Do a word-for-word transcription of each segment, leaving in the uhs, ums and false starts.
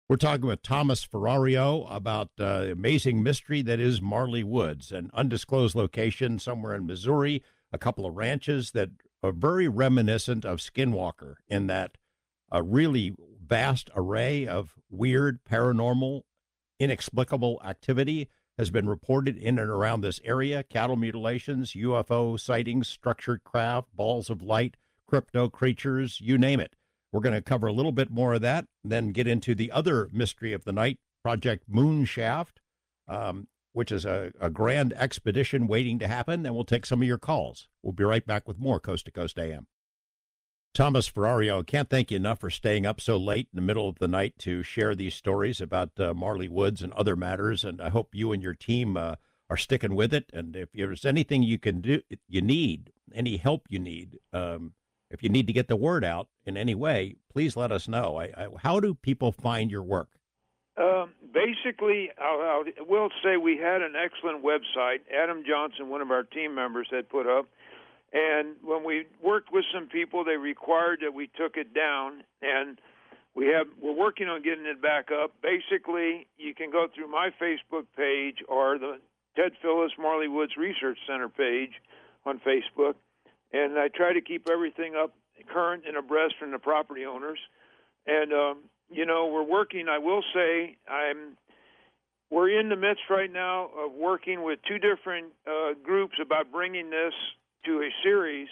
We're talking with Thomas Ferrario about uh, the amazing mystery that is Marley Woods, an undisclosed location somewhere in Missouri, a couple of ranches that are very reminiscent of Skinwalker in that a really vast array of weird, paranormal, inexplicable activity has been reported in and around this area. Cattle mutilations, U F O sightings, structured craft, balls of light, crypto creatures, you name it. We're going to cover a little bit more of that, then get into the other mystery of the night, Project Moonshaft, um, which is a, a grand expedition waiting to happen, and we'll take some of your calls. We'll be right back with more Coast to Coast A M. Thomas Ferrario, can't thank you enough for staying up so late in the middle of the night to share these stories about uh, Marley Woods and other matters, and I hope you and your team uh, are sticking with it. And if there's anything you can do, you need, any help you need, um, if you need to get the word out in any way, please let us know. I, I, how do people find your work? Um, basically, I'll, I will say we had an excellent website. Adam Johnson, one of our team members, had put up. And when we worked with some people, they required that we took it down. And we have, we're working on getting it back up. Basically, you can go through my Facebook page or the Ted Phillips Marley Woods Research Center page on Facebook. And I try to keep everything up current and abreast from the property owners. And, um, you know, we're working, I will say, I'm, we're in the midst right now of working with two different uh, groups about bringing this to a series,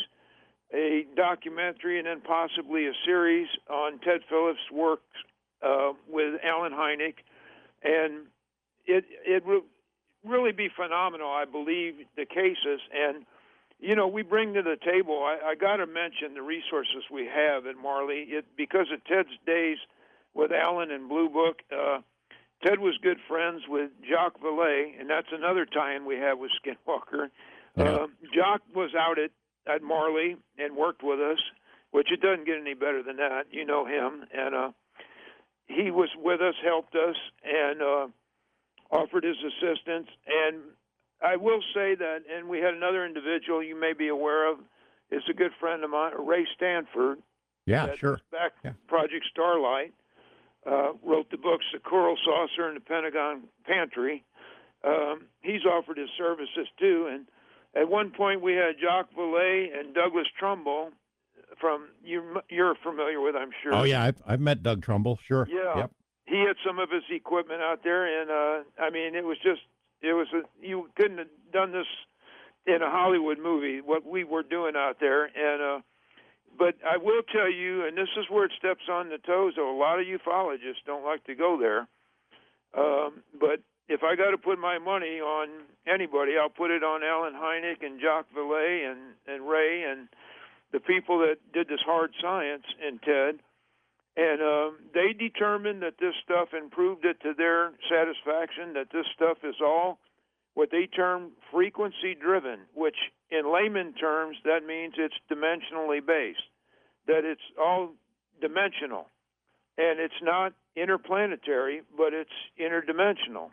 a documentary, and then possibly a series on Ted Phillips' work uh, with Alan Hynek. And it, it will really be phenomenal, I believe, the cases. And you know, we bring to the table, I, I got to mention the resources we have at Marley. It, because of Ted's days with Alan and Blue Book, uh, Ted was good friends with Jacques Vallée, and that's another tie-in we have with Skinwalker. Yeah. Uh, Jacques was out at, at Marley and worked with us, which it doesn't get any better than that. You know him. And uh, he was with us, helped us, and uh, offered his assistance. And I will say that, and we had another individual you may be aware of, is a good friend of mine, Ray Stanford. Yeah, sure. Back yeah. Project Starlight, uh, wrote the books The Coral Saucer and the Pentagon Pantry. Um, he's offered his services too. And at one point we had Jacques Vallée and Douglas Trumbull from, you, you're familiar with, I'm sure. Oh, yeah, I've, I've met Doug Trumbull, sure. Yeah. Yep. He had some of his equipment out there, and uh, I mean, it was just, It was a, you couldn't have done this in a Hollywood movie, what we were doing out there. And uh, but I will tell you, and this is where it steps on the toes of a lot of ufologists don't like to go there. Um, but if I got to put my money on anybody, I'll put it on Alan Hynek and Jacques Vallée and, and Ray and the people that did this hard science and Ted. And um, they determined that this stuff and proved it to their satisfaction, that this stuff is all what they term frequency-driven, which in layman terms, that means it's dimensionally based, that it's all dimensional. And it's not interplanetary, but it's interdimensional.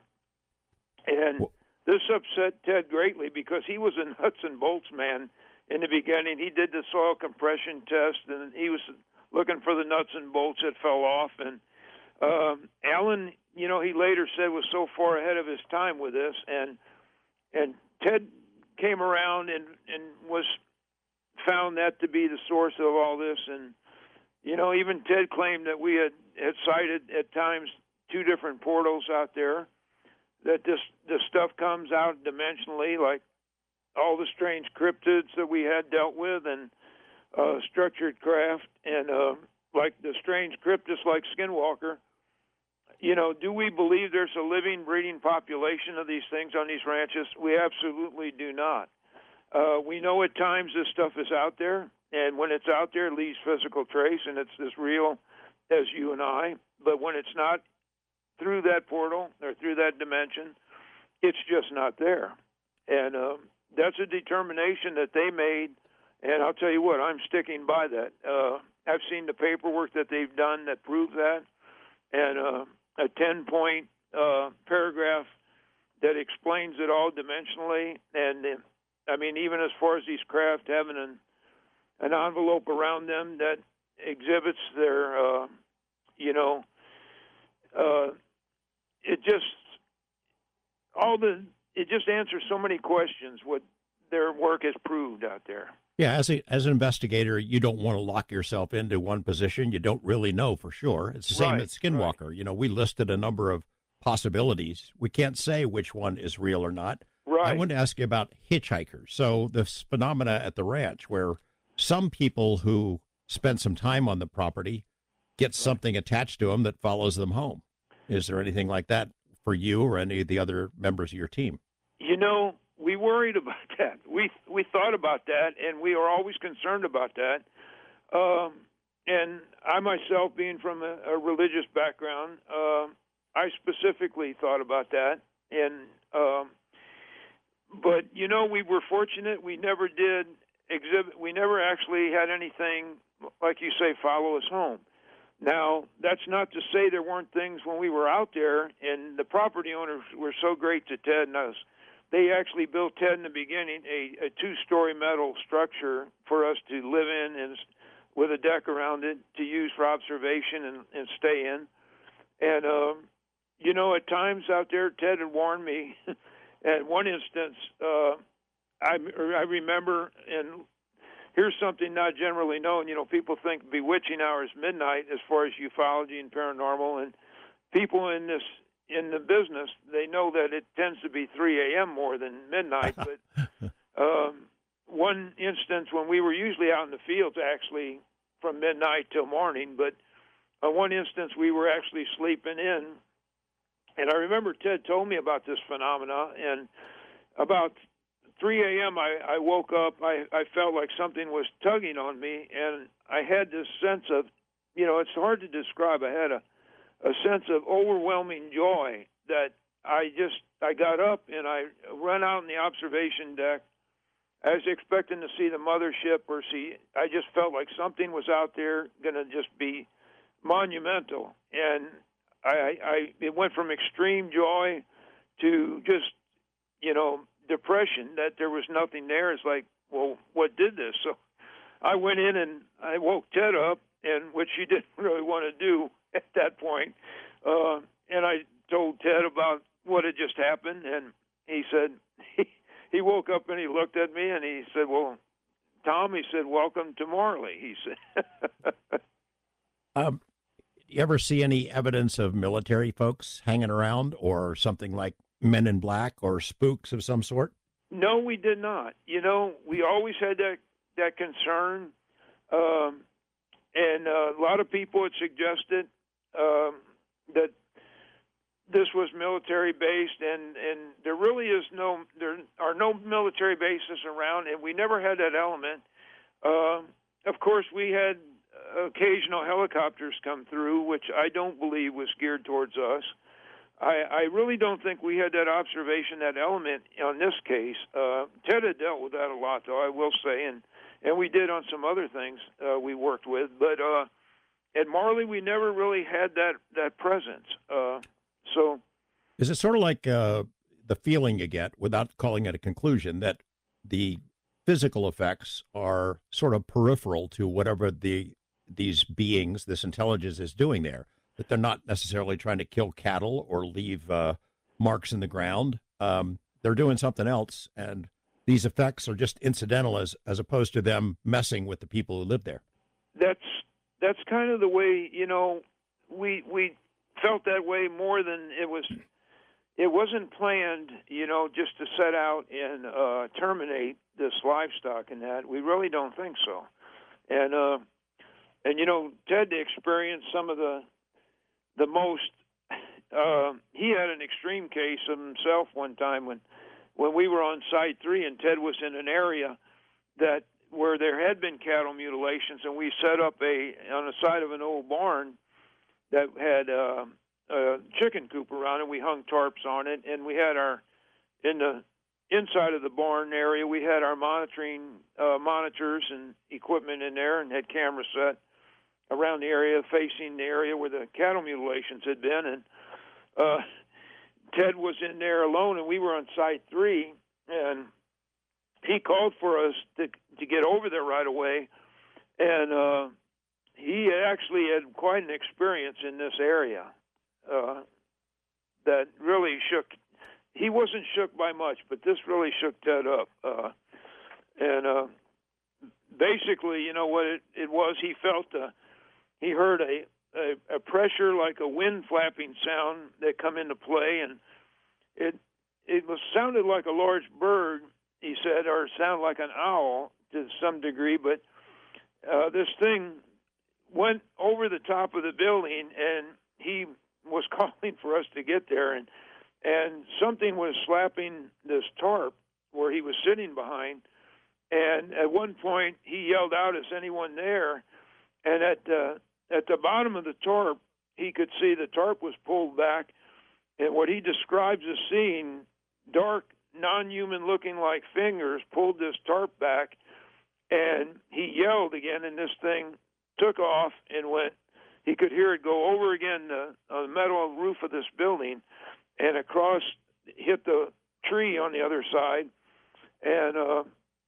And Well, this upset Ted greatly because he was a nuts and bolts man in the beginning. He did the soil compression test, and he was looking for the nuts and bolts that fell off. And um, Alan, you know, he later said was so far ahead of his time with this. And and Ted came around and, and was found that to be the source of all this. And, you know, even Ted claimed that we had, had sighted at times two different portals out there, that this, this stuff comes out dimensionally, like all the strange cryptids that we had dealt with and uh, structured craft, and uh, like the strange cryptids like Skinwalker. You know, do we believe there's a living, breeding population of these things on these ranches? We absolutely do not. Uh, we know at times this stuff is out there, and when it's out there, it leaves physical trace, and it's as real as you and I. But when it's not through that portal or through that dimension, it's just not there. And uh, that's a determination that they made, and I'll tell you what, I'm sticking by that. Uh, I've seen the paperwork that they've done that proves that, and uh, a ten-point uh, paragraph that explains it all dimensionally. And, uh, I mean, even as far as these craft having an, an envelope around them that exhibits their, uh, you know, uh, it just all the it just answers so many questions. What their work has proved out there. Yeah, as a as an investigator, you don't want to lock yourself into one position. You don't really know for sure. It's the same Right, at Skinwalker. right. You know, we listed a number of possibilities. We can't say which one is real or not. I Right. want to ask you about hitchhikers. So this phenomena at the ranch where some people who spend some time on the property get something attached to them that follows them home. Is there anything like that for you or any of the other members of your team? You know, we worried about that. We we thought about that, and we are always concerned about that. Um, and I myself, being from a, a religious background, uh, I specifically thought about that. And um, but you know, we were fortunate. We never did exhibit. We never actually had anything like you say follow us home. Now, that's not to say there weren't things when we were out there, and the property owners were so great to Ted and us. They actually built, Ted, in the beginning, a, a two-story metal structure for us to live in and with a deck around it to use for observation and, and stay in. And, um, you know, at times out there, Ted had warned me. At one instance, uh, I, I remember, and here's something not generally known. You know, people think bewitching hour is midnight as far as ufology and paranormal, and people in this in the business, they know that it tends to be three a.m. more than midnight. But um, one instance when we were usually out in the fields, actually from midnight till morning, but uh, one instance we were actually sleeping in, and I remember Ted told me about this phenomena, and about three a.m. I, I woke up. I, I felt like something was tugging on me, and I had this sense of, you know, it's hard to describe. I had a, a sense of overwhelming joy that I just, I got up and I ran out in the observation deck. I was expecting to see the mothership or see, I just felt like something was out there going to just be monumental. And I, I, it went from extreme joy to just, you know, depression that there was nothing there. It's like, well, what did this? So I went in and I woke Ted up, and which she didn't really want to do at that point. Uh, and I told Ted about what had just happened, and he said, he, he woke up and he looked at me and he said, well, Tom, he said, welcome to Marley, he said. Um, you ever see any evidence of military folks hanging around or something like Men in Black or spooks of some sort? No, we did not. You know, we always had that that concern, um, and uh, a lot of people had suggested um, that this was military based, and, and there really is no there are no military bases around, and we never had that element. Uh, of course, we had occasional helicopters come through, which I don't believe was geared towards us. I, I really don't think we had that observation, that element on this case. Uh, Ted had dealt with that a lot, though, I will say, and, and we did on some other things uh, we worked with. But uh, at Marley, we never really had that, that presence. Uh, so, is it sort of like uh, the feeling you get, without calling it a conclusion, that the physical effects are sort of peripheral to whatever the these beings, this intelligence is doing there? That they're not necessarily trying to kill cattle or leave uh, marks in the ground. Um, they're doing something else, and these effects are just incidental as as opposed to them messing with the people who live there. That's that's kind of the way, you know, we we felt that way more than it was. It wasn't planned, you know, just to set out and uh, terminate this livestock and that. We really don't think so. And uh, and you know, Ted experienced some of the the most, uh, he had an extreme case of himself one time when, when we were on Site three and Ted was in an area that where there had been cattle mutilations, and we set up a, on the side of an old barn that had uh, a chicken coop around it. We hung tarps on it, and we had our, in the inside of the barn area, we had our monitoring uh, monitors and equipment in there and had cameras set around the area, facing the area where the cattle mutilations had been. And uh, Ted was in there alone, and we were on Site three, and he called for us to to get over there right away. And uh, he actually had quite an experience in this area. uh, that really shook. He wasn't shook by much, but this really shook Ted up. Uh, and uh, basically, you know what it, it was? He felt uh, he heard a, a a pressure like a wind flapping sound that come into play, and it it was sounded like a large bird. He said, or sounded like an owl to some degree, but uh, this thing went over the top of the building, and he was calling for us to get there, and and something was slapping this tarp where he was sitting behind, and at one point he yelled out, "Is anyone there?" And at uh, at the bottom of the tarp, he could see the tarp was pulled back, and what he describes as seeing, dark, non-human looking like fingers pulled this tarp back, and he yelled again, and this thing took off and went. He could hear it go over again the, uh, the metal roof of this building, and across, hit the tree on the other side. And uh,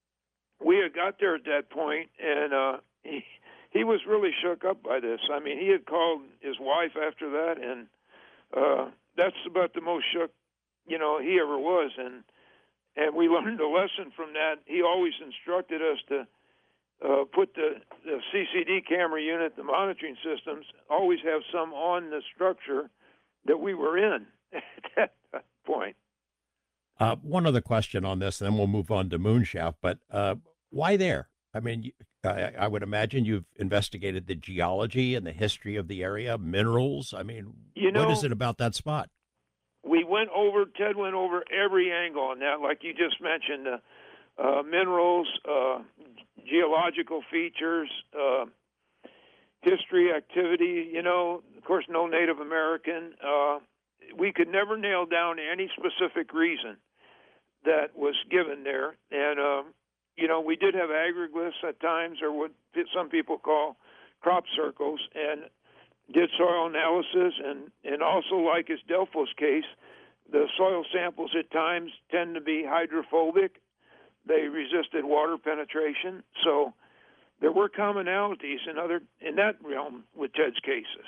we had got there at that point, and uh, he he was really shook up by this. I mean, he had called his wife after that, and uh, that's about the most shook, you know, he ever was. And and we learned a lesson from that. He always instructed us to uh, put the, the C C D camera unit, the monitoring systems, always have some on the structure that we were in at that point. Uh, one other question on this, and then we'll move on to Moonshaft. But uh, why there? I mean, you- I, I would imagine you've investigated the geology and the history of the area, minerals. I mean, You know, what is it about that spot? we went over, Ted went over every angle on that, like you just mentioned, uh, uh, minerals, uh, geological features, uh, history, activity, you know, of course, no Native American. Uh, we could never nail down any specific reason that was given there. And, um, you know, we did have agroglyphs at times, or what some people call crop circles, and did soil analysis, and, and also, like as Delphos case, the soil samples at times tend to be hydrophobic. They resisted water penetration. So there were commonalities in other in that realm with Ted's cases.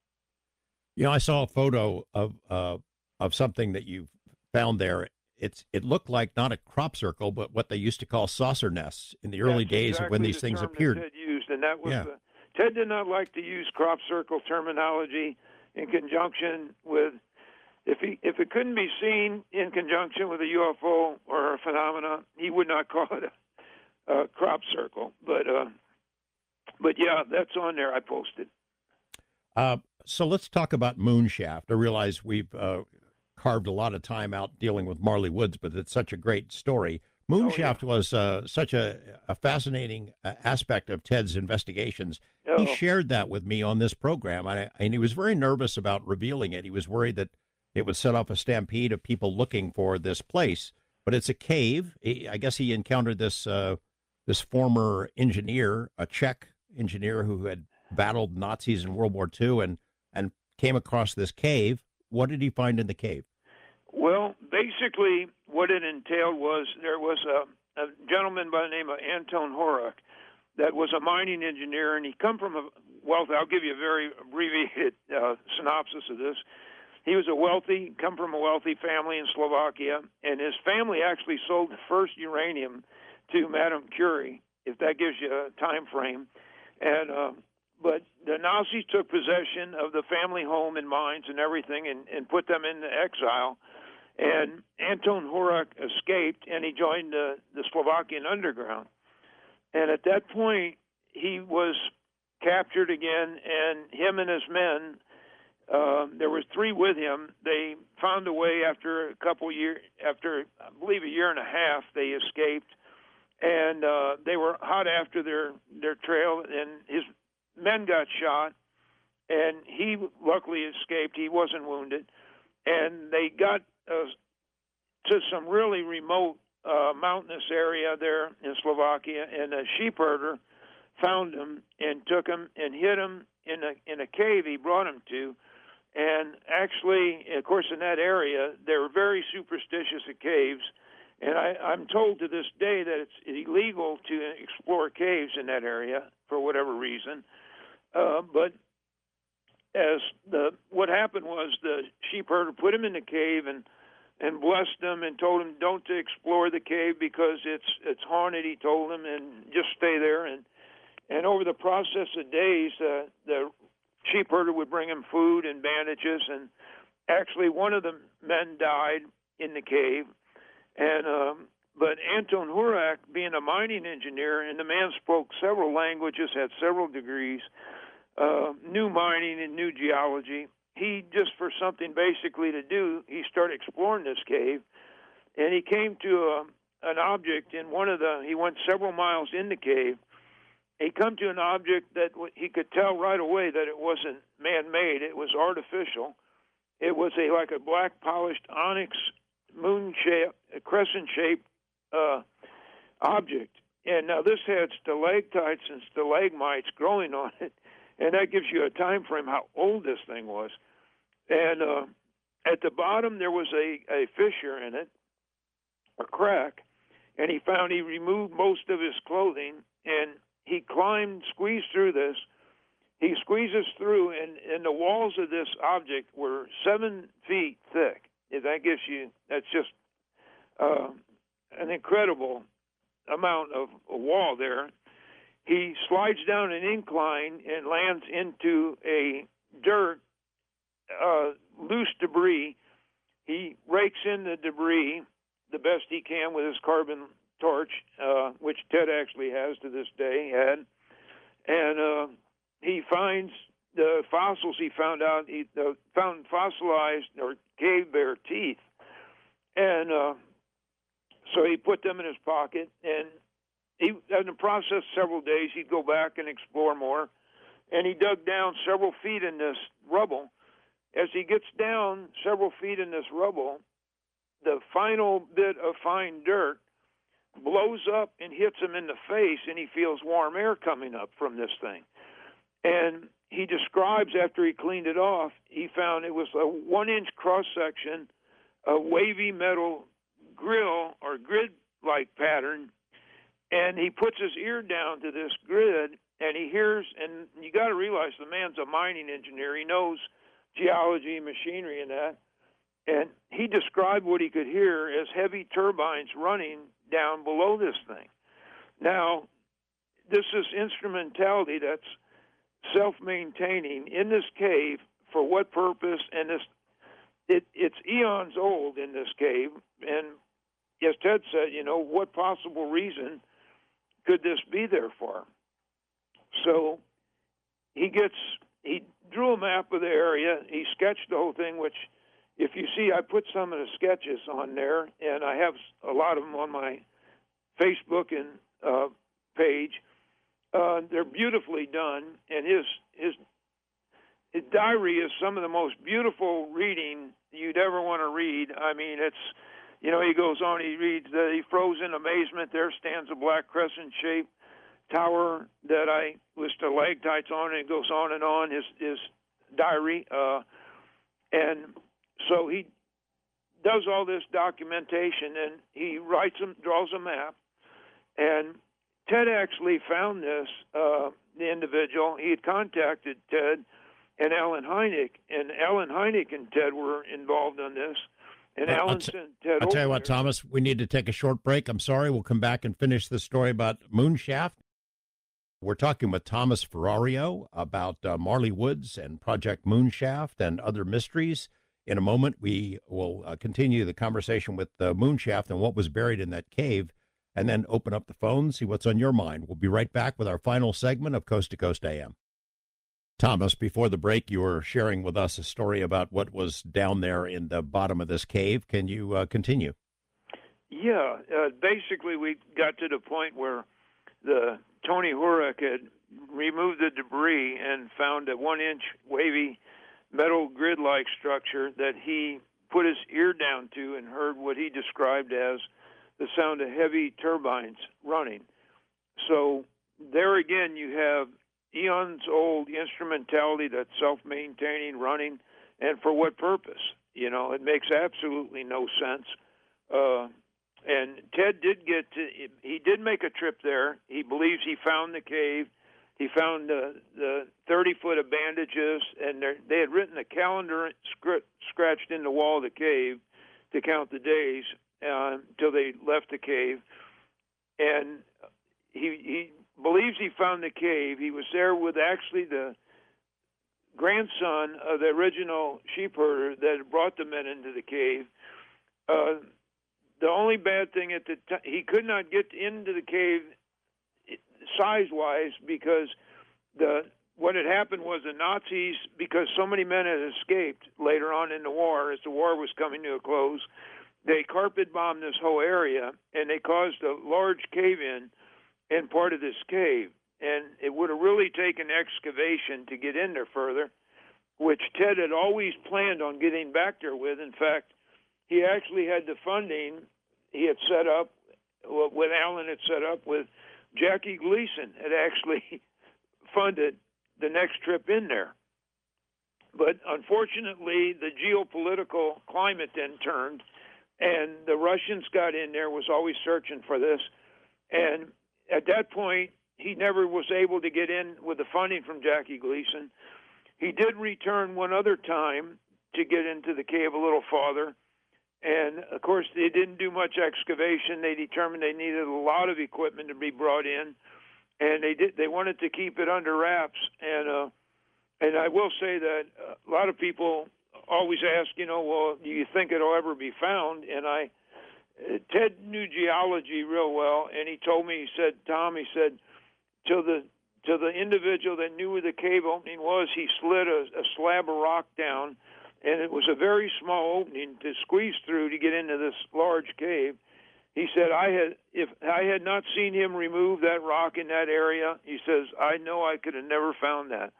You know, I saw a photo of uh, of something that you found there. It's it looked like not a crop circle, but what they used to call saucer nests in the early That's days of when exactly these the things term that appeared. Ted used, and that was Yeah. the, Ted did not like to use crop circle terminology in conjunction with if he if it couldn't be seen in conjunction with a U F O or a phenomena, he would not call it a, a crop circle. But uh, but yeah, that's on there. I posted. Uh, so let's talk about Moonshaft. I realize we've uh, carved a lot of time out dealing with Marley Woods, but it's such a great story. Moonshaft Oh, was uh, such a, a fascinating uh, aspect of Ted's investigations. yeah. He Oh, shared that with me on this program, and, I, and he was very nervous about revealing it. He was worried that it would set off a stampede of people looking for this place. But it's a cave. He, I guess he encountered this uh, this former engineer, a Czech engineer who had battled Nazis in World War Two, and and came across this cave. What did he find in the cave? well, basically, what it entailed was there was a, a gentleman by the name of Anton Horak that was a mining engineer, and he come from a wealthy. I'll give you a very abbreviated uh, synopsis of this. He was a wealthy, come from a wealthy family in Slovakia, and his family actually sold the first uranium to Madame Curie, if that gives you a time frame. And uh, but the Nazis took possession of the family home and mines and everything, and, and put them into exile. And Anton Horak escaped, and he joined the, the Slovakian underground. And at that point, he was captured again, and him and his men. Um, there was three with him. They found a way after a couple years, after I believe a year and a half, they escaped, and uh, they were hot after their their trail. And his men got shot, and he luckily escaped. He wasn't wounded, and they got uh, to some really remote uh, mountainous area there in Slovakia, and a sheep herder found him and took him and hid him in a in a cave he brought him to. And actually, of course, in that area, they're very superstitious of caves. And I, I'm told to this day that it's illegal to explore caves in that area for whatever reason. Uh, but as the what happened was sheep herder put him in the cave and and blessed him and told him don't to explore the cave because it's it's haunted. He told him, and just stay there. And and over the process of days, uh, the sheep herder would bring him food and bandages. And actually, one of the men died in the cave. And um, but Anton Hurak, being a mining engineer, and the man spoke several languages, had several degrees, uh, knew mining and knew geology. He, just for something basically to do, he started exploring this cave, and he came to a, an object in one of the, he went several miles in the cave. He come to an object that he could tell right away that it wasn't man-made, it was artificial. It was a like a black polished onyx moon shape, crescent-shaped uh, object. And now this had stalactites and stalagmites growing on it, and that gives you a time frame how old this thing was. And uh, at the bottom, there was a, a fissure in it, a crack, and he found he removed most of his clothing, and he climbed, squeezed through this. He squeezes through, and, and the walls of this object were seven feet thick. If that gives you, that's just uh, an incredible amount of a wall there. He slides down an incline and lands into a dirt, uh, loose debris. He rakes in the debris the best he can with his carbon torch, uh, which Ted actually has to this day, had. And uh, he finds the fossils he found out, he uh, found fossilized or cave bear teeth. And uh, so he put them in his pocket, and he, in the process, several days, he'd go back and explore more. And he dug down several feet in this rubble. As he gets down several feet in this rubble, the final bit of fine dirt blows up and hits him in the face, and he feels warm air coming up from this thing. And he describes, after he cleaned it off, he found it was a one-inch cross-section, a wavy metal grill or grid-like pattern, and he puts his ear down to this grid, and he hears, and you got to realize the man's a mining engineer. He knows geology, machinery, and that. And he described what he could hear as heavy turbines running down below this thing. Now, this is instrumentality that's self-maintaining in this cave. For what purpose? And this, it, it's eons old in this cave. And as Ted said, you know, what possible reason could this be there for? So he gets, he drew a map of the area. He sketched the whole thing, which, if you see, I put some of the sketches on there, and I have a lot of them on my Facebook and uh, page. Uh, they're beautifully done, and his, his his diary is some of the most beautiful reading you'd ever want to read. I mean, it's, you know, he goes on, he reads, that he froze in amazement. There stands a black crescent-shaped tower that I with stalactites on, and it goes on and on, his, his diary. Uh, and so he does all this documentation, and he writes them, draws a map. And Ted actually found this, uh, the individual. He had contacted Ted and Alan Hynek, and Alan Hynek and Ted were involved on this. And I'll Alan t- sent Ted I'll tell you over what, there. Thomas, we need to take a short break. I'm sorry. We'll come back and finish the story about Moonshaft. We're talking with Thomas Ferrario about uh, Marley Woods and Project Moonshaft and other mysteries. In a moment, we will uh, continue the conversation with uh, Moonshaft and what was buried in that cave, and then open up the phone, see what's on your mind. We'll be right back with our final segment of Coast to Coast A M. Thomas, before the break, you were sharing with us a story about what was down there in the bottom of this cave. Can you uh, continue? Yeah, uh, basically we got to the point where the Tony Hurak had removed the debris and found a one-inch wavy metal grid-like structure that he put his ear down to and heard what he described as the sound of heavy turbines running. So there again, you have eons-old instrumentality that's self-maintaining, running, and for what purpose? You know, it makes absolutely no sense. Uh, and Ted did get to, he did make a trip there. He believes he found the cave. He found uh, the thirty foot of bandages, and they had written a calendar script scratched in the wall of the cave to count the days uh, until they left the cave. And he he believes he found the cave. He was there with actually the grandson of the original sheep herder that had brought the men into the cave. Uh, the only bad thing at the time, he could not get into the cave size-wise because the what had happened was the Nazis, because so many men had escaped later on in the war, as the war was coming to a close, they carpet bombed this whole area, and they caused a large cave-in in part of this cave. And it would have really taken excavation to get in there further, which Ted had always planned on getting back there with. In fact, he actually had the funding he had set up, what Alan had set up with Jackie Gleason had actually funded the next trip in there. But unfortunately, the geopolitical climate then turned, and the Russians got in there, was always searching for this. And at that point, he never was able to get in with the funding from Jackie Gleason. He did return one other time to get into the cave a little farther. And, of course, they didn't do much excavation. They determined they needed a lot of equipment to be brought in, and they did. They wanted to keep it under wraps. And uh, and I will say that a lot of people always ask, you know, well, do you think it'll ever be found? And I, Ted knew geology real well, and he told me, he said, Tom, he said, to the to the individual that knew where the cave opening was, he slid a, a slab of rock down, and it was a very small opening to squeeze through to get into this large cave. He said, I had if I had not seen him remove that rock in that area, he says, I know I could have never found that.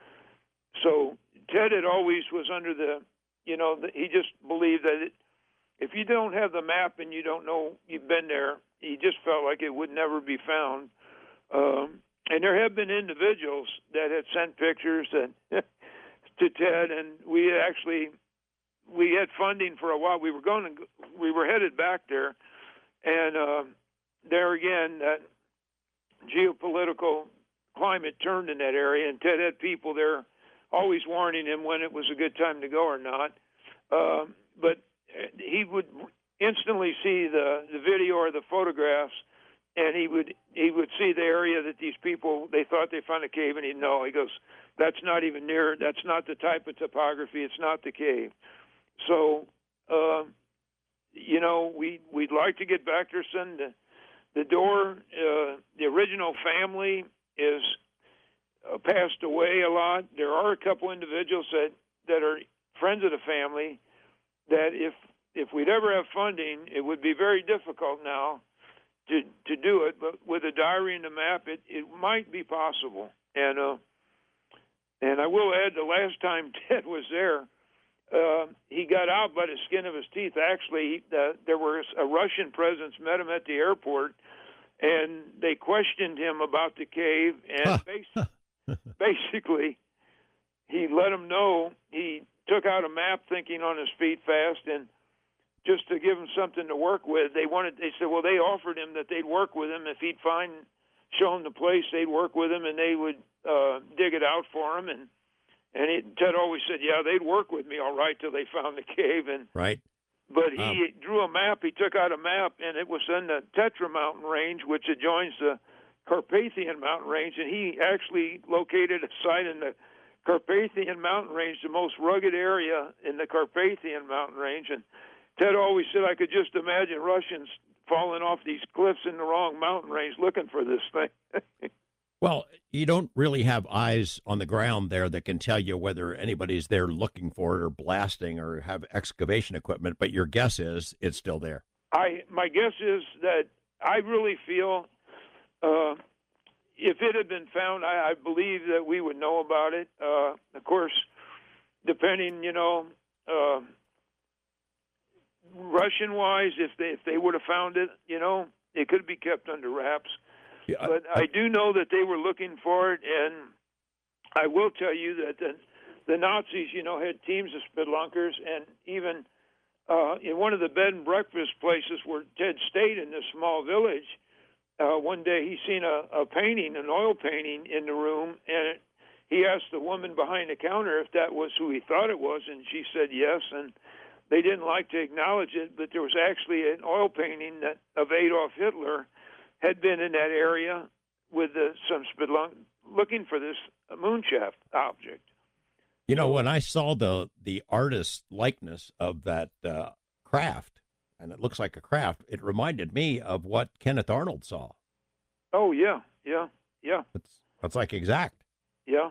So Ted had always was under the, you know, the, he just believed that it, if you don't have the map and you don't know you've been there, he just felt like it would never be found. Um, and there have been individuals that had sent pictures that to Ted, and we actually we had funding for a while. We were going to, we were headed back there, and uh, there again, that geopolitical climate turned in that area, and Ted had people there always warning him when it was a good time to go or not. Uh, but he would instantly see the, the video or the photographs, and he would he would see the area that these people, they thought they found a cave, and he'd know. He goes, that's not even near, that's not the type of topography, it's not the cave. So, uh, you know, we, we'd like to get back there, son. The, the door, uh, the original family is uh, passed away a lot. There are a couple individuals that, that are friends of the family that if if we'd ever have funding, it would be very difficult now to to do it. But with a diary and a map, it, it might be possible. And uh, and I will add, the last time Ted was there, uh, he got out by the skin of his teeth. Actually, uh, there was a Russian presence met him at the airport, and they questioned him about the cave. And basically, basically, he let them know. He took out a map, thinking on his feet fast, and just to give him something to work with. They wanted. They said, well, they offered him that they'd work with him if he'd find, show him the place. They'd work with him, and they would uh, dig it out for him. And and he, Ted always said, yeah, they'd work with me all right till they found the cave. And right. But he um, drew a map. He took out a map, and it was in the Tetra Mountain Range, which adjoins the Carpathian Mountain Range. And he actually located a site in the Carpathian Mountain Range, the most rugged area in the Carpathian Mountain Range. And Ted always said, I could just imagine Russians falling off these cliffs in the wrong mountain range looking for this thing. Well, you don't really have eyes on the ground there that can tell you whether anybody's there looking for it or blasting or have excavation equipment, but your guess is it's still there. I my guess is that I really feel uh, if it had been found, I, I believe that we would know about it. Uh, of course, depending, you know, uh, Russian-wise, if they if they would have found it, you know, it could be kept under wraps. Yeah, but I, I do know that they were looking for it, and I will tell you that the, the Nazis, you know, had teams of spelunkers, and even uh, in one of the bed and breakfast places where Ted stayed in this small village, uh, one day he seen a, a painting, an oil painting in the room, and it, he asked the woman behind the counter if that was who he thought it was, and she said yes, and they didn't like to acknowledge it, but there was actually an oil painting that of Adolf Hitler had been in that area with the, some spelunk looking for this moonshaft object. You know, when I saw the the artist likeness of that uh, craft, and it looks like a craft, it reminded me of what Kenneth Arnold saw. Oh yeah, yeah, yeah. It's that's like exact. Yeah.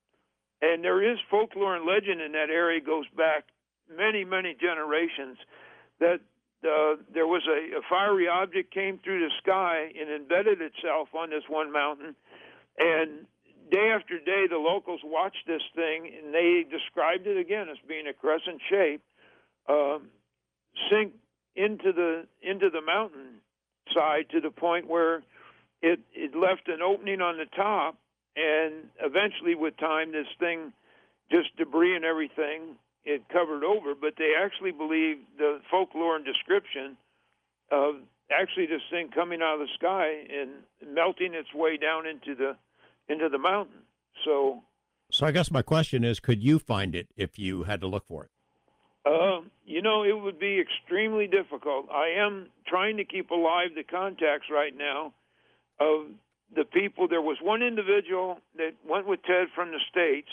And there is folklore and legend in that area, goes back many, many generations, that uh, there was a, a fiery object came through the sky and embedded itself on this one mountain. And day after day, the locals watched this thing, and they described it again as being a crescent shape, um, sink into the into the mountain side to the point where it, it left an opening on the top. And eventually, with time, this thing, just debris and everything, it covered over. But they actually believe the folklore and description of actually this thing coming out of the sky and melting its way down into the into the mountain. So, so I guess my question is, could you find it if you had to look for it? Uh, you know, it would be extremely difficult. I am trying to keep alive the contacts right now of the people. There was one individual that went with Ted from the States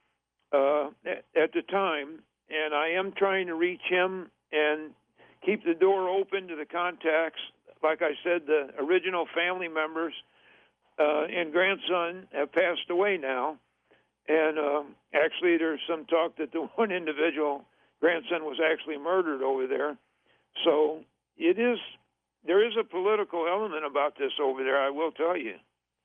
uh, at, at the time, and I am trying to reach him and keep the door open to the contacts. Like I said, the original family members uh, and grandson have passed away now, and uh, actually there's some talk that the one individual grandson was actually murdered over there. So it is, there is a political element about this over there, I will tell you.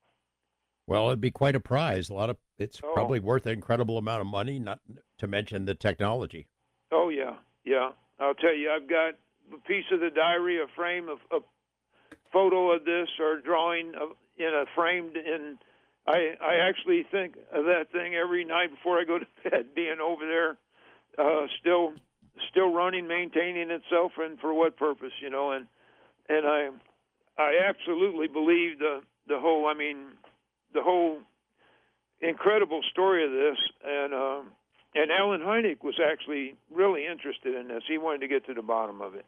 Well, it'd be quite a prize. A lot of it's Oh. probably worth an incredible amount of money, not to mention the technology. Oh, yeah, yeah. I'll tell you, I've got a piece of the diary, a frame of a photo of this, or drawing of, in a framed in. I I actually think of that thing every night before I go to bed, being over there, uh, still still running, maintaining itself, and for what purpose, you know? And and I I absolutely believe the the whole. I mean. the whole incredible story of this, and uh, and Alan Hynek was actually really interested in this. He wanted to get to the bottom of it.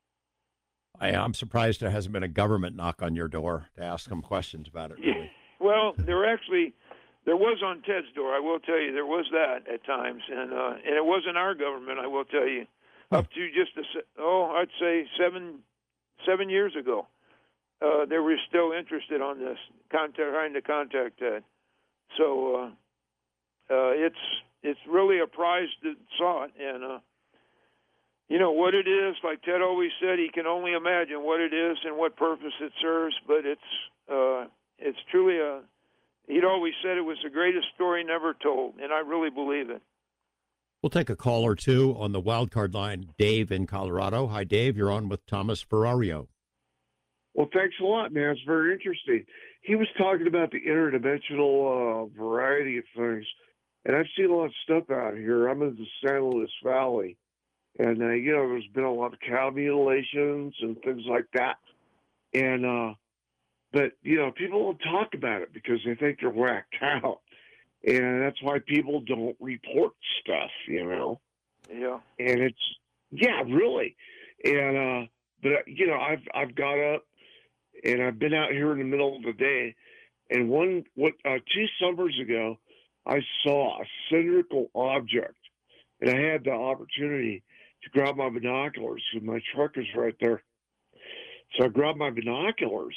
I, I'm surprised there hasn't been a government knock on your door to ask them questions about it. Really. Yeah. Well, there actually there was on Ted's door. I will tell you, there was that at times, and uh, and it wasn't our government. I will tell you, huh. Up to just a, oh, I'd say seven seven years ago. Uh, they were still interested on this, contact, trying to contact Ted. So uh, uh, it's it's really a prize that saw it, and uh, you know what it is. Like Ted always said, he can only imagine what it is and what purpose it serves. But it's uh, it's truly a. He'd always said it was the greatest story never told, and I really believe it. We'll take a call or two on the wild card line. Dave in Colorado. Hi, Dave. You're on with Thomas Ferrario. Well, thanks a lot, man. It's very interesting. He was talking about the interdimensional uh, variety of things, and I've seen a lot of stuff out here. I'm in the San Luis Valley, and, uh, you know, there's been a lot of cow mutilations and things like that. And, uh, but, you know, people don't talk about it because they think they're whacked out. And that's why people don't report stuff, you know? Yeah. And it's, yeah, really. And, uh, but, you know, I've, I've got up, and I've been out here in the middle of the day, and one, what, uh, two summers ago, I saw a cylindrical object, and I had the opportunity to grab my binoculars because my truck is right there. So I grabbed my binoculars,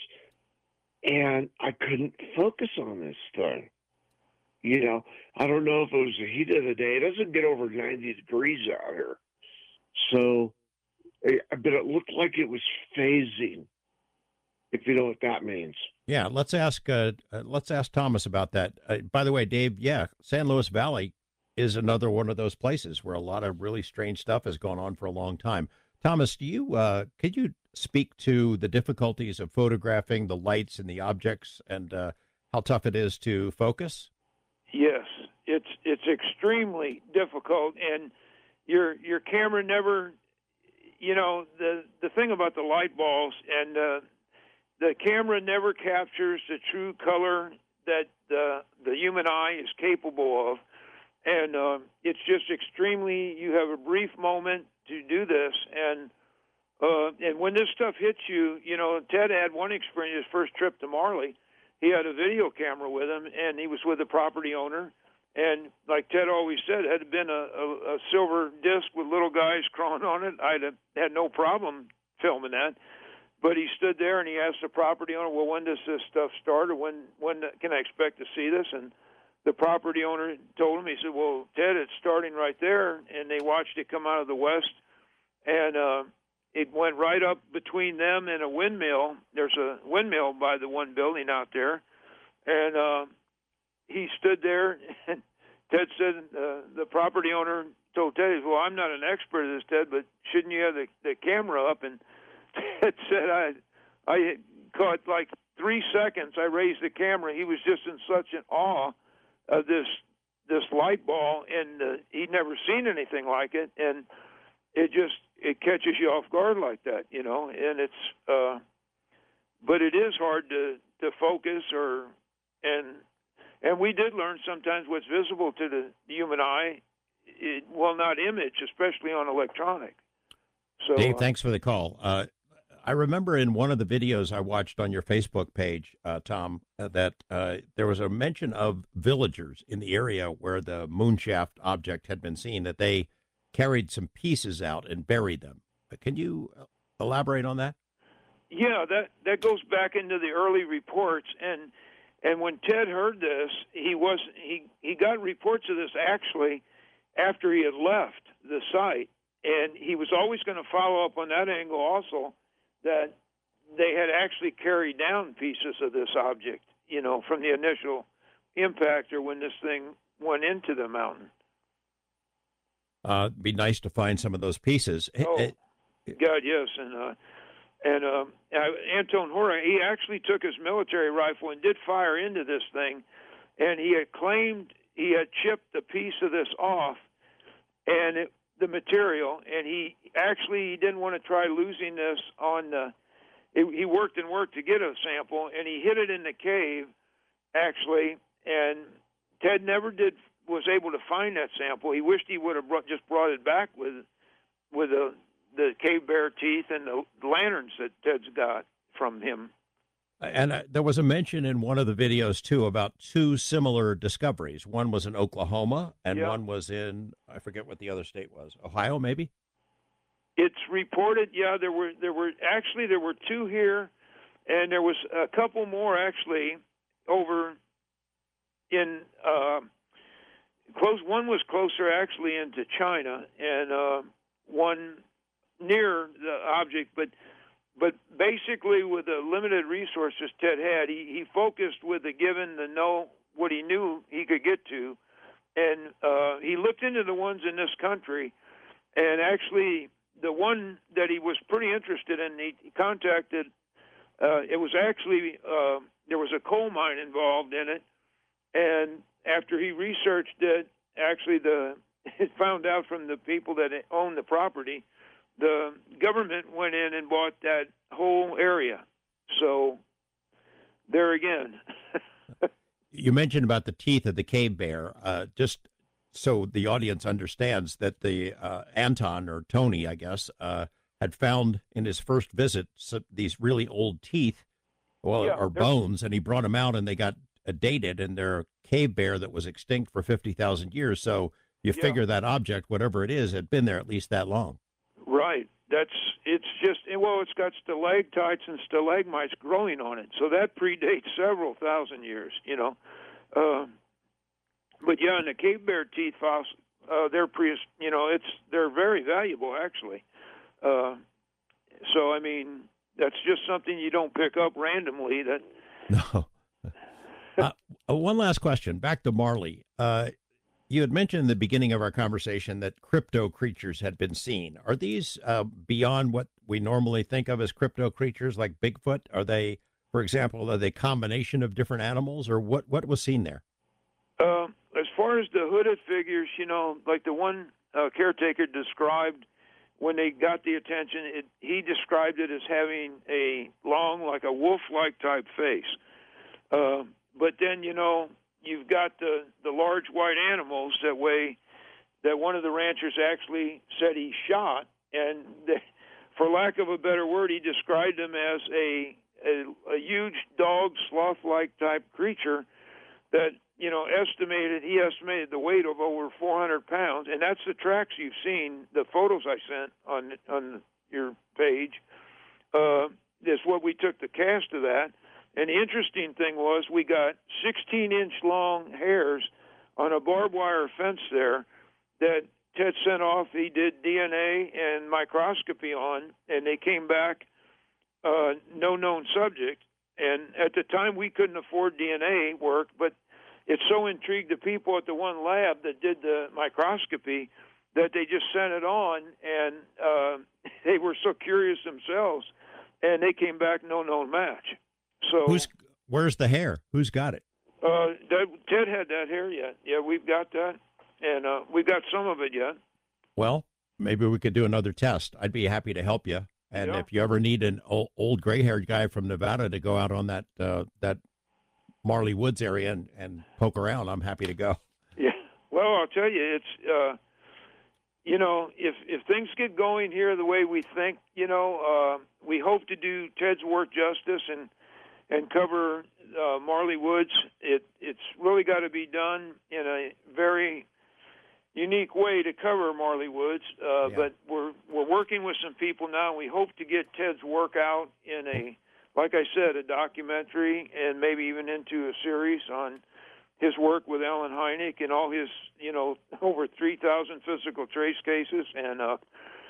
and I couldn't focus on this thing. You know, I don't know if it was the heat of the day. It doesn't get over ninety degrees out here. So, but it looked like it was phasing, if you know what that means. Yeah, let's ask uh, uh, let's ask Thomas about that. Uh, by the way, Dave, yeah, San Luis Valley is another one of those places where a lot of really strange stuff has gone on for a long time. Thomas, do you uh, could you speak to the difficulties of photographing the lights and the objects, and uh, how tough it is to focus? Yes, it's it's extremely difficult, and your your camera never, you know, the the thing about the light balls and uh, the camera never captures the true color that the the human eye is capable of, and uh, it's just extremely. You have a brief moment to do this, and uh, and when this stuff hits you, you know, Ted had one experience. His first trip to Marley, he had a video camera with him, and he was with the property owner. And like Ted always said, had it been a, a, a silver disc with little guys crawling on it, I'd have had no problem filming that. But he stood there and he asked the property owner, well, when does this stuff start, or when when can I expect to see this? And the property owner told him, he said, well, Ted, it's starting right there. And they watched it come out of the west, and uh, it went right up between them and a windmill. There's a windmill by the one building out there. And uh, he stood there, and Ted said, uh, the property owner told Ted, well, I'm not an expert at this, Ted, but shouldn't you have the, the camera up? And Ted said, I, I caught like three seconds. I raised the camera. He was just in such an awe of this this light ball, and uh, he'd never seen anything like it. And it just it catches you off guard like that, you know. And it's, uh, but it is hard to to focus or and and we did learn sometimes what's visible to the human eye, it will not image, especially on electronic. So, Dave, uh, thanks for the call. Uh, I remember in one of the videos I watched on your Facebook page, uh, Tom, uh, that uh, there was a mention of villagers in the area where the moonshaft object had been seen, that they carried some pieces out and buried them. Uh, Can you elaborate on that? Yeah, that that goes back into the early reports, and and when Ted heard this, he was he he got reports of this actually after he had left the site, and he was always going to follow up on that angle also, that they had actually carried down pieces of this object, you know, from the initial impact or when this thing went into the mountain. Uh, it'd be nice to find some of those pieces. Oh, Eh, God, yes, and uh, and um, uh, Anton Hora, he actually took his military rifle and did fire into this thing, and he had claimed he had chipped a piece of this off, and it, the material, and he actually he didn't want to try losing this on the. It, he worked and worked to get a sample, and he hid it in the cave, actually, and Ted never did was able to find that sample. He wished he would have brought, just brought it back with with the the cave bear teeth and the lanterns that Ted's got from him. And uh, there was a mention in one of the videos, too, about two similar discoveries. One was in Oklahoma, and Yeah. one was in, I forget what the other state was, Ohio, maybe? It's reported, yeah, there were there were actually there were two here, and there was a couple more actually over in uh, close. One was closer actually into China, and uh, one near the object, but but basically with the limited resources Ted had, he, he focused with the given, the know what he knew he could get to, and uh, he looked into the ones in this country, and actually the one that he was pretty interested in, he, he contacted. Uh, it was actually uh, there was a coal mine involved in it, and after he researched it, actually the it found out from the people that owned the property, the government went in and bought that whole area. So there again. You mentioned about the teeth of the cave bear. Uh, just so the audience understands that the uh, Anton, or Tony, I guess, uh, had found in his first visit so, these really old teeth, well, Yeah, or they're- bones, and he brought them out, and they got uh, dated, and they're a cave bear that was extinct for fifty thousand years. So you Yeah. figure that object, whatever it is, had been there at least that long. Right. That's it's just well, it's got stalactites and stalagmites growing on it, so that predates several thousand years. You know, uh, but yeah, and the cave bear teeth fossils, uh, they're pre, you know, it's they're very valuable actually. Uh, so I mean, that's just something you don't pick up randomly. That No. uh, uh, one last question. Back to Marley. Uh, you had mentioned in the beginning of our conversation that crypto creatures had been seen. Are these uh, beyond what we normally think of as crypto creatures, like Bigfoot? Are they, for example, are they a combination of different animals, or what? What was seen there? Uh, as far as the hooded figures, you know, like the one uh, caretaker described when they got the attention, it, he described it as having a long, like a wolf-like type face. Uh, but then, you know, you've got the, the large white animals that weigh, that one of the ranchers actually said he shot, and they, for lack of a better word, he described them as a, a, a huge dog, sloth-like type creature that, you know, estimated, he estimated the weight of over four hundred pounds, and that's the tracks you've seen, the photos I sent on on your page, uh, is what we took the cast of that. And the interesting thing was we got sixteen-inch long hairs on a barbed wire fence there that Ted sent off. He did D N A and microscopy on, and they came back uh, no known subject. And at the time, we couldn't afford D N A work, but it so intrigued the people at the one lab that did the microscopy that they just sent it on, and uh, they were so curious themselves, and they came back no known match. So Who's where's the hair? Who's got it? Uh, that, Ted had that hair yet. Yeah, we've got that, and uh, we've got some of it yet. Well, maybe we could do another test. I'd be happy to help you. And Yeah. if you ever need an old, old gray-haired guy from Nevada to go out on that uh, that Marley Woods area and, and poke around, I'm happy to go. Yeah. Well, I'll tell you, it's uh, you know, if if things get going here the way we think, you know, uh, we hope to do Ted's work justice and and cover uh, Marley Woods. It it's really got to be done in a very unique way to cover Marley Woods. Uh, Yeah. But we're we're working with some people now, and we hope to get Ted's work out in a, like I said, a documentary, and maybe even into a series on his work with Alan Hynek and all his, you know, over three thousand physical trace cases. And uh,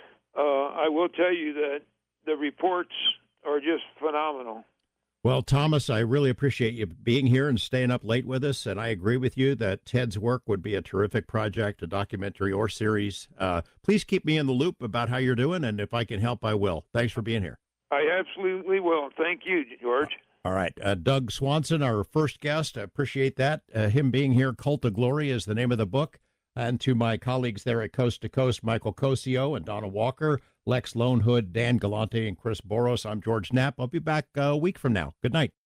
uh, I will tell you that the reports are just phenomenal. Well, Thomas, I really appreciate you being here and staying up late with us. And I agree with you that Ted's work would be a terrific project, a documentary or series. Uh, please keep me in the loop about how you're doing. And if I can help, I will. Thanks for being here. I absolutely will. Thank you, George. All right. Uh, Doug Swanson, our first guest. I appreciate that. Uh, him being here. Cult of Glory is the name of the book. And to my colleagues there at Coast to Coast, Michael Cosio and Donna Walker, Lex Lone Hood, Dan Galante, and Chris Boros, I'm George Knapp. I'll be back a week from now. Good night.